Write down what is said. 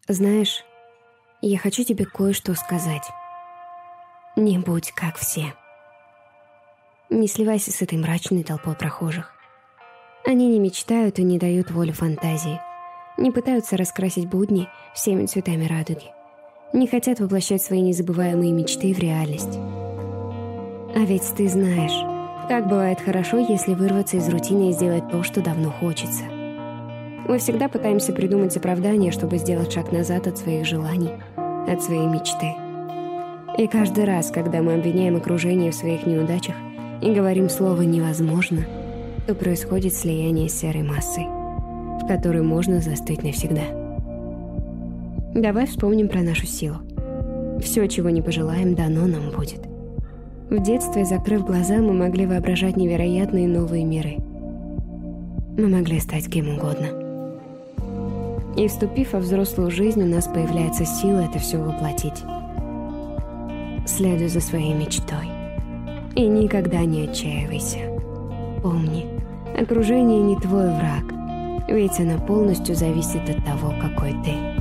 Знаешь, я хочу тебе кое-что сказать. Не будь как все. Не сливайся с этой мрачной толпой прохожих. Они не мечтают и не дают волю фантазии. Не пытаются раскрасить будни всеми цветами радуги. Не хотят воплощать свои незабываемые мечты в реальность. А ведь ты знаешь, как бывает хорошо, если вырваться из рутины и сделать то, что давно хочется. Мы всегда пытаемся придумать оправдание, чтобы сделать шаг назад от своих желаний, от своей мечты. И каждый раз, когда мы обвиняем окружение в своих неудачах и говорим слово «невозможно», то происходит слияние с серой массой, в которой можно застыть навсегда. Давай вспомним про нашу силу. Все, чего не пожелаем, дано нам будет. В детстве, закрыв глаза, мы могли воображать невероятные новые миры. Мы могли стать кем угодно. И вступив во взрослую жизнь, у нас появляется сила это все воплотить. Следуй за своей мечтой. И никогда не отчаивайся. Помни, окружение не твой враг, ведь оно полностью зависит от того, какой ты.